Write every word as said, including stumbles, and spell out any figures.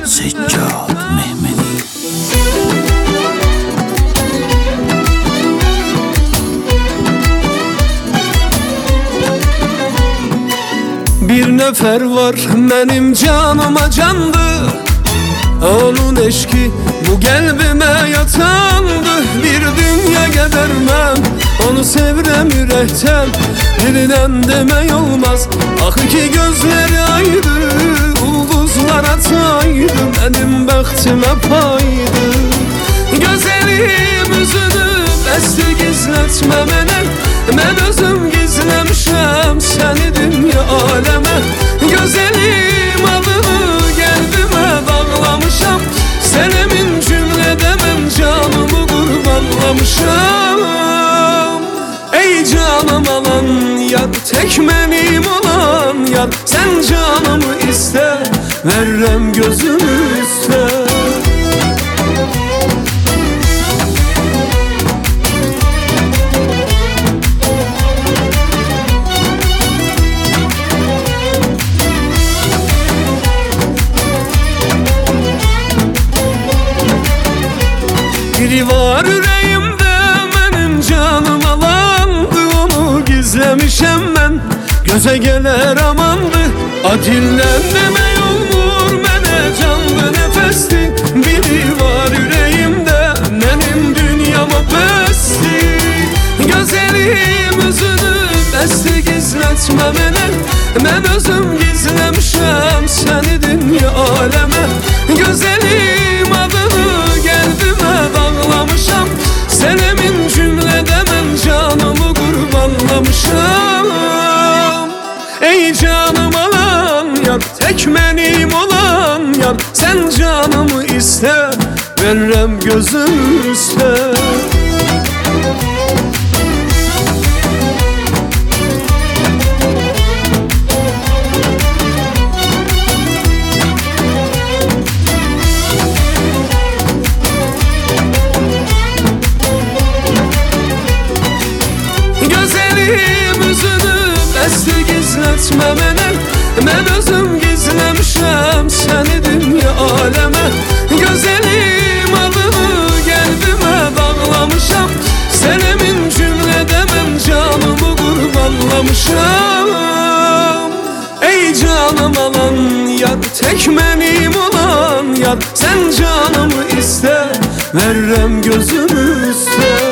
Seccad Mehmedi. Bir nefer var benim canıma candı, onun eşki bu kalbime yatandı. Bir dünya gidermem, onu sevrem yürekten, dilinden demek olmaz. Ah ki gözleri ayrı, ulduzlara taydı, benim bəxtimə paydı. Gözəlim üzünü bəsdi gizlətmə mənə, mən özüm gizləmişəm səni dünya aləmə. Gözəlim adını qəlbimə bağlamışam, sənəmin cümlədə mən canımı qurbanlamışam. Ey canım alan yar, tək mənim olan yar, sən canımı istə, verrəm gözümü üstə. Biri var ürəyimdə mənim canım alandı, onu gizləmişəm mən, gözə gələr amandı. Adildən demək olmur mənə canlı nəfəsdir. Biri var ürəyimdə mənim dünyama bəsdir. Gözəlim üzünü bəsdi gizlətmə mənə, mən özüm gizləmişəm səni dünya aləmə. Gözəlim adını qəlbimə bağlamışam, sənəmin cümlədə mən canımı qurbanlamışam. Ey canım alan yar, tək mənim olan yar, sən canımı istə, verrəm gözüm üstə. Gözəlim üzünü bəsdi gizlətmə mənə, mən özüm gizləmişəm səni dünya aləmə. Gözəlim adını qəlbimə bağlamışam, sənəmin cümlədə mən canımı qurbanlamışam. Ey canım alan yar, tək mənim olan yar, sən canımı istə, verrəm gözüm üstə.